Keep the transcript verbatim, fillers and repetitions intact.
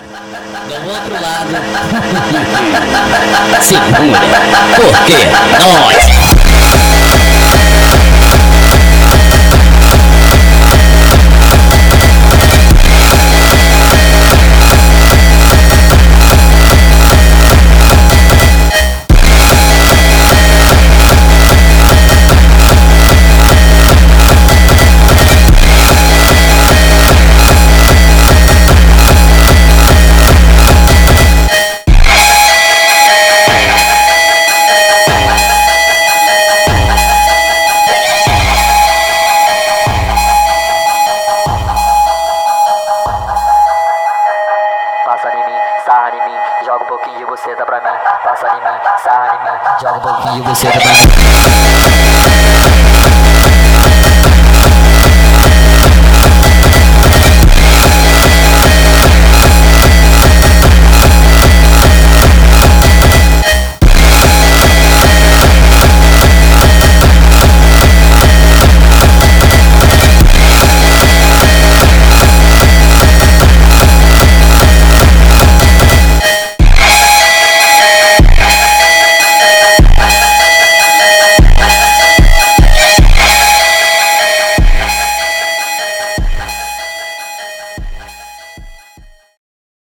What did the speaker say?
Do outro lado. Segura, porque nós. Passa em mim, sarra em mim, joga um pouquinho de buceta pra mim. Passa em mim, sarra em mim, joga um pouquinho de buceta pra mim.